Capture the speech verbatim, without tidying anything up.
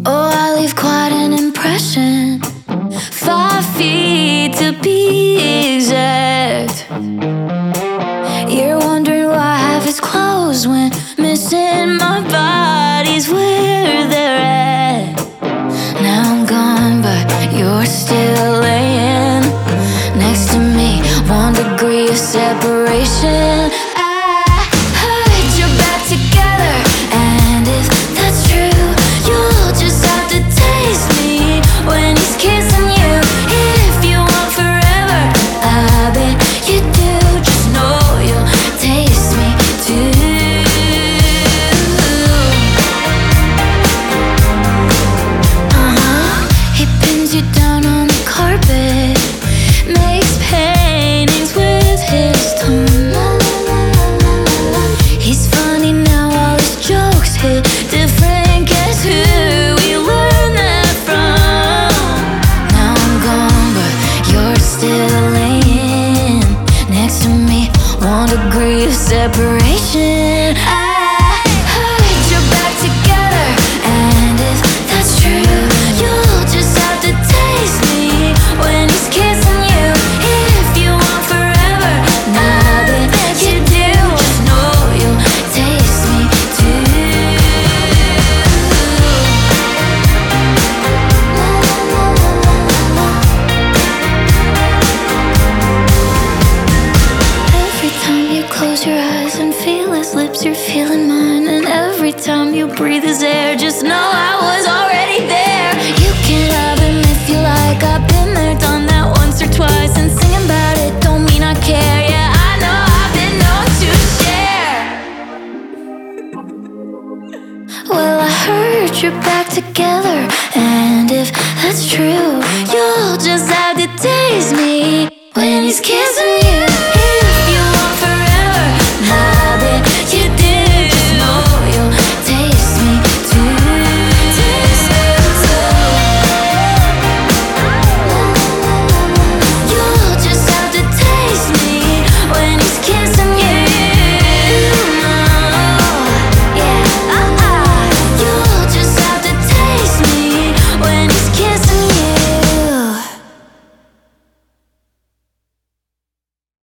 Oh, I leave quite an impression. Five feet to be exact. You're wondering why I have his clothes when missing my body's where they're at. Now I'm gone, but you're still laying next to me. One degree of separation. I heard you're back together, and if that's true, you'll just have to taste me when he's kissing you. If you want forever, I bet you do. Just know you'll taste me too. Uh-huh. He pins you down on the carpet, makes paintings with his tongue. He's funny now, all his jokes hit different. Guess who we learned that from? Now I'm gone, but you're still laying next to me. One degree of separation. I heard you're back together, and if that's true, you'll just have to taste me when he's kissing you. If you want forever, now that you do, just know you'll taste me too. Every time you close your eyes and feel his lips, you're feeling mine. And every time you breathe his air, just know I was already there. You can have him if you like. I've been there, done that once or twice, and singing about it don't mean I care. Yeah, I know I've been known to share. Well, I heard you're back together.